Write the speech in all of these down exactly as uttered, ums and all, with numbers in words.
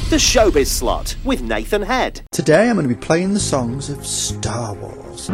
The Showbiz Slot with Nathan Head. Today I'm going to be playing the songs of Star Wars.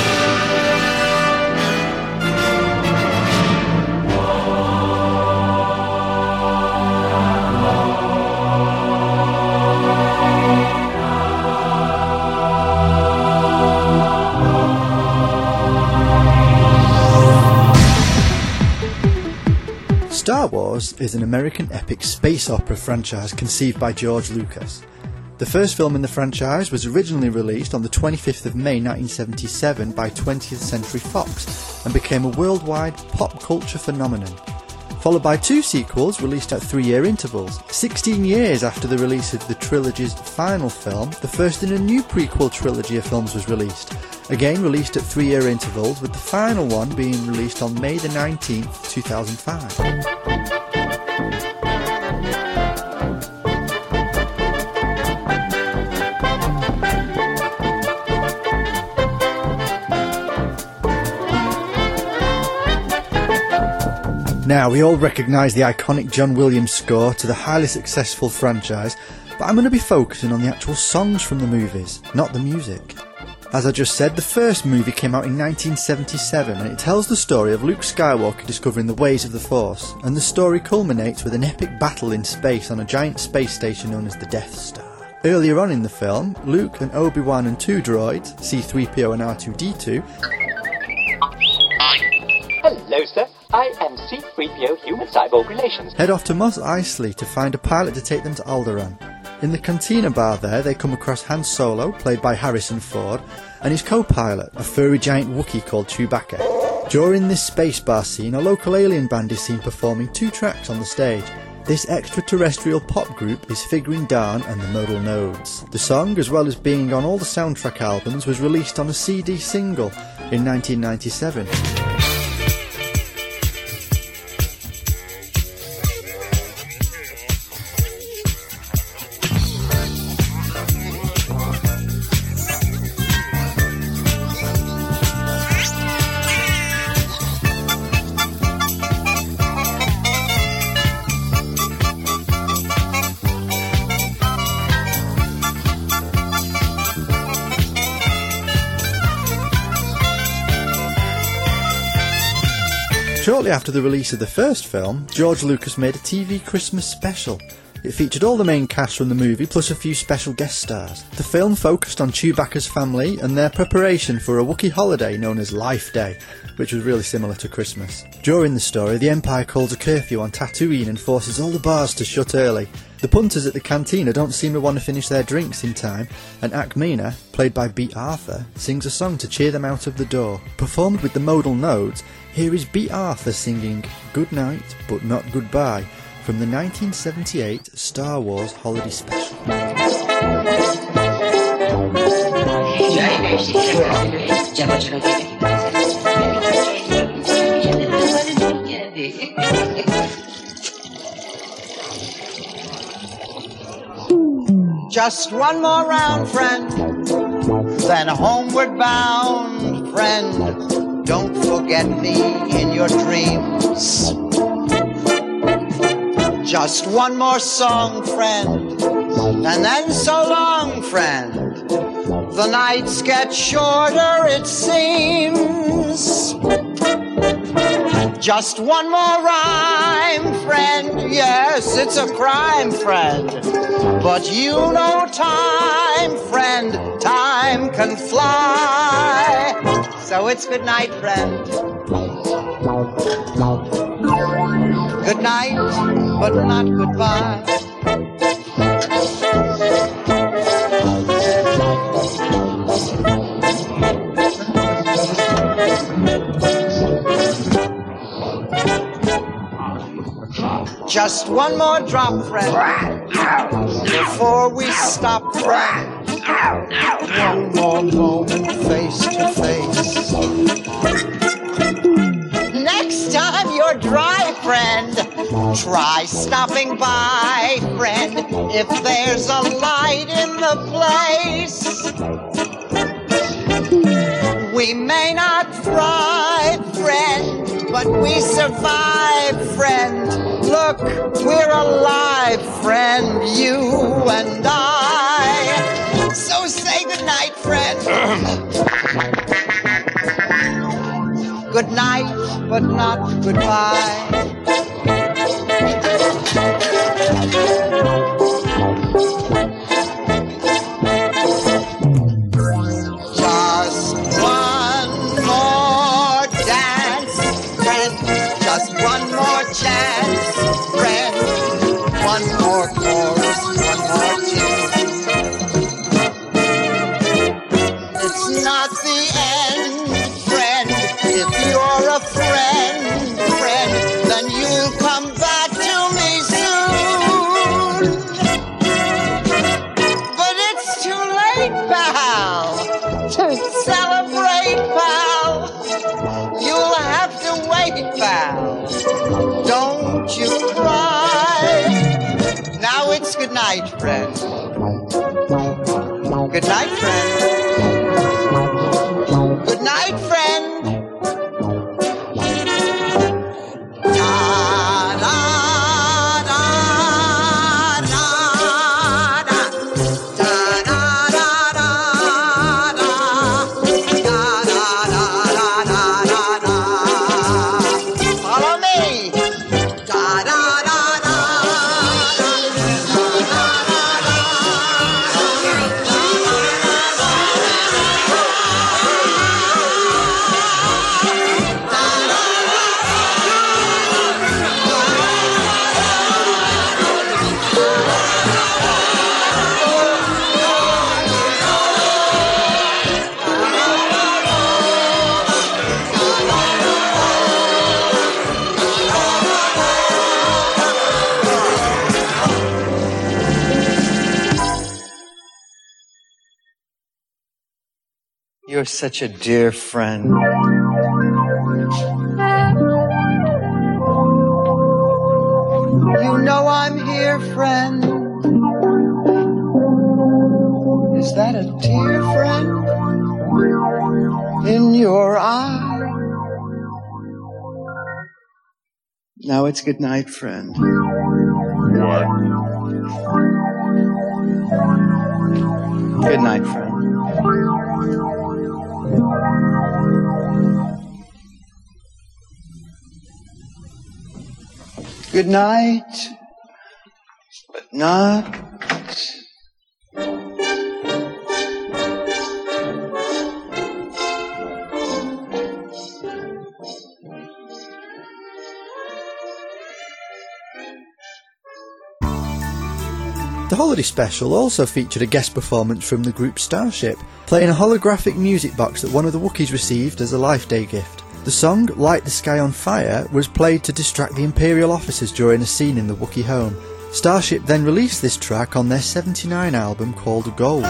Star Wars is an American epic space opera franchise conceived by George Lucas. The first film in the franchise was originally released on the twenty-fifth of May nineteen seventy-seven by twentieth Century Fox and became a worldwide pop culture phenomenon. Followed by two sequels released at three-year intervals. sixteen years after the release of the trilogy's final film, the first in a new prequel trilogy of films was released, again released at three-year intervals, with the final one being released on May the nineteenth, two thousand five. Now, we all recognise the iconic John Williams score to the highly successful franchise, but I'm going to be focusing on the actual songs from the movies, not the music. As I just said, the first movie came out in nineteen seventy-seven, and it tells the story of Luke Skywalker discovering the ways of the Force, and the story culminates with an epic battle in space on a giant space station known as the Death Star. Earlier on in the film, Luke and Obi-Wan and two droids, C three P O and R two D two... Hello, sir. I am C three P O Human Cyborg Relations. Head off to Mos Eisley to find a pilot to take them to Alderaan. In the cantina bar there, they come across Han Solo, played by Harrison Ford, and his co-pilot, a furry giant Wookiee called Chewbacca. During this space bar scene, a local alien band is seen performing two tracks on the stage. This extraterrestrial pop group is Figrin D'an and the Modal Nodes. The song, as well as being on all the soundtrack albums, was released on a C D single in nineteen ninety-seven. Shortly after the release of the first film, George Lucas made a T V Christmas special. It featured all the main cast from the movie plus a few special guest stars. The film focused on Chewbacca's family and their preparation for a Wookiee holiday known as Life Day, which was really similar to Christmas. During the story, the Empire calls a curfew on Tatooine and forces all the bars to shut early. The punters at the cantina don't seem to want to finish their drinks in time, and Ackmena, played by Bea Arthur, sings a song to cheer them out of the door. Performed with the Modal Nodes, here is Bea Arthur singing Good Night But Not Goodbye from the nineteen seventy-eight Star Wars Holiday Special. Just one more round, friend, then homeward bound, friend. Don't forget me in your dreams. Just one more song, friend, and then so long, friend. The nights get shorter, it seems. Just one more rhyme, friend. Yes, it's a crime, friend. But you know time, friend. Time can fly. So it's good night, friend. Good night, but not goodbye. Just one more drop, friend, before we stop, friend. One more moment face to face. Next time you're dry, friend, try stopping by, friend, if there's a light in the place. We may not thrive, friend, but we survive, friend. Look, we're alive, friend, you and I. So say goodnight, friend. Good night, but not goodbye. Just one more dance, friend. Just one more chance, friend. One more chorus, one more tune. It's not the end, friend. If you're a friend, friend, then you'll come back to me soon. But it's too late, pal, to celebrate, pal. You'll have to wait, pal. Don't you cry. Now it's good night, friend. Good night, friend. Good night, friend. You're such a dear friend. You know I'm here, friend. Is that a tear, friend, in your eye? Now it's good night, friend. Good night, friend. Good night, but not. The holiday special also featured a guest performance from the group Starship, playing a holographic music box that one of the Wookiees received as a Life Day gift. The song Light the Sky on Fire was played to distract the Imperial officers during a scene in the Wookiee home. Starship then released this track on their seventy-nine album called Gold.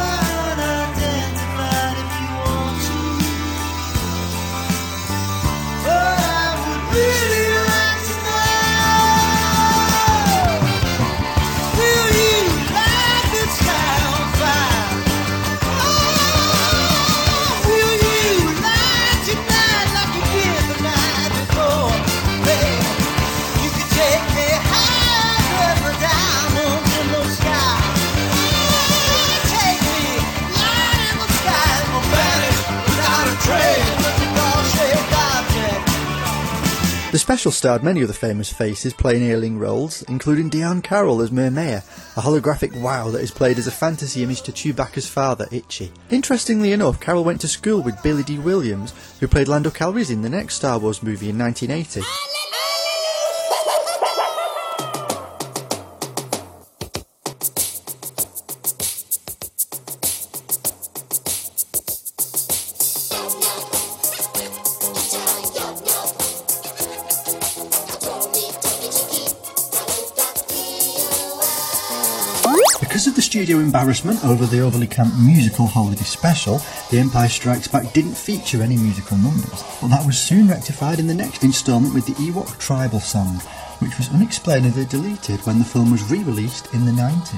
The special starred many of the famous faces playing Earling roles, including Diane Carroll as Mermea, a holographic wow that is played as a fantasy image to Chewbacca's father, Itchy. Interestingly enough, Carroll went to school with Billy Dee Williams, who played Lando Calrissian in the next Star Wars movie in nineteen eighty. Because of the studio embarrassment over the overly camp musical holiday special, The Empire Strikes Back didn't feature any musical numbers, but that was soon rectified in the next instalment with the Ewok Tribal Song, which was unexplainably deleted when the film was re-released in the nineties.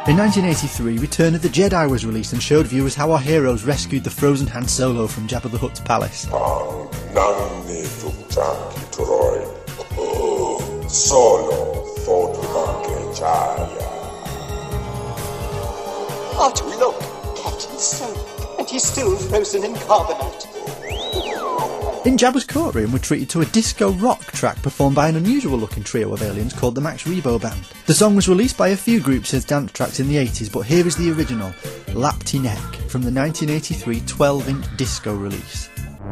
In nineteen eighty-three, Return of the Jedi was released and showed viewers how our heroes rescued the frozen Han Solo from Jabba the Hutt's palace. Artu, look! Captain Solo, and he's still frozen in carbonite. In Jabba's courtroom, we're treated to a disco rock track performed by an unusual-looking trio of aliens called the Max Rebo Band. The song was released by a few groups as dance tracks in the eighties, but here is the original, Lapti Nek, from the nineteen eighty-three twelve-inch disco release.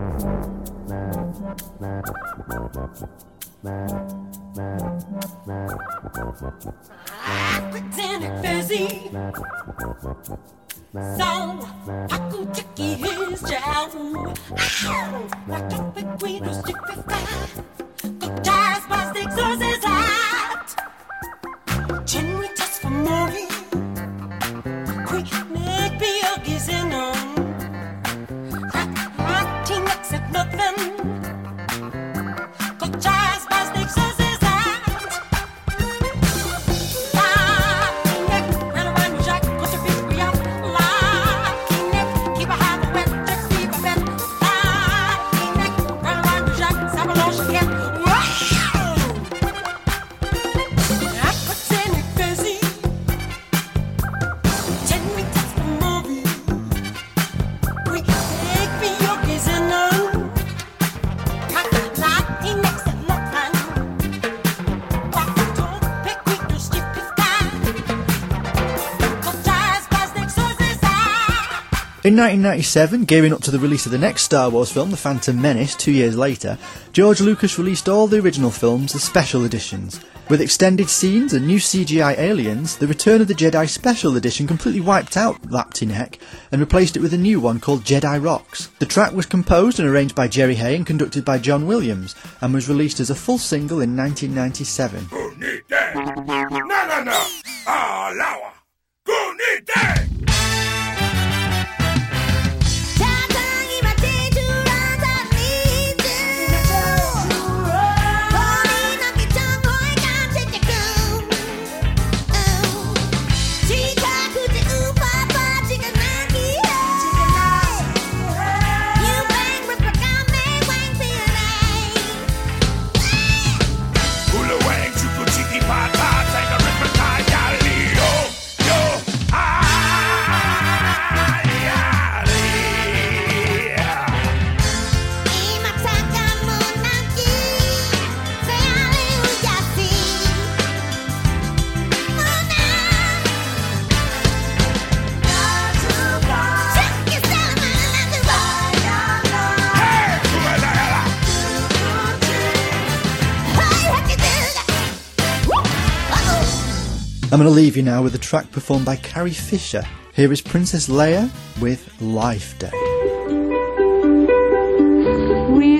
So, aku ceki his jauh. Waktu begitu stupefy. Kok jazz plastic sources out. Genuine test for Mori. Quick make be a gizin on. Acting accept nothing. Kok jazz plastic sources out. In nineteen ninety-seven, gearing up to the release of the next Star Wars film, The Phantom Menace, two years later, George Lucas released all the original films as special editions. With extended scenes and new C G I aliens, the Return of the Jedi Special Edition completely wiped out Lapti Nek and replaced it with a new one called Jedi Rocks. The track was composed and arranged by Jerry Hay and conducted by John Williams, and was released as a full single in nineteen ninety-seven. I'm going to leave you now with a track performed by Carrie Fisher. Here is Princess Leia with Life Day. We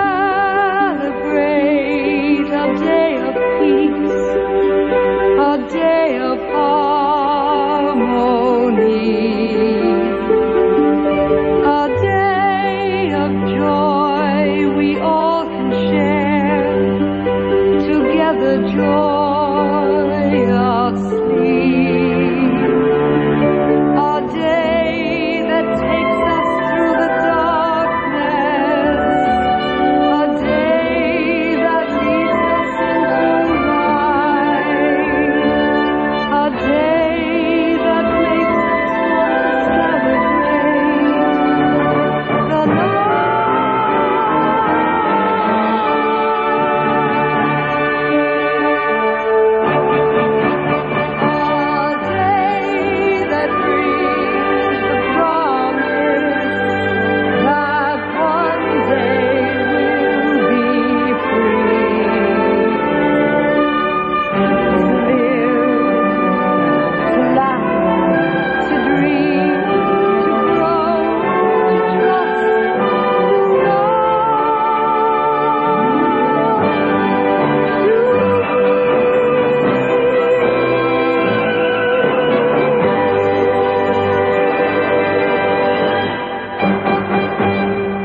celebrate a day of peace, a day of harmony, a day of joy we all can share, together joy.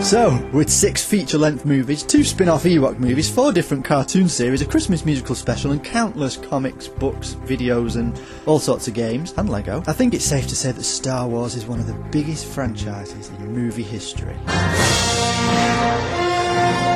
So, with six feature-length movies, two spin-off Ewok movies, four different cartoon series, a Christmas musical special, and countless comics, books, videos, and all sorts of games, and Lego, I think it's safe to say that Star Wars is one of the biggest franchises in movie history.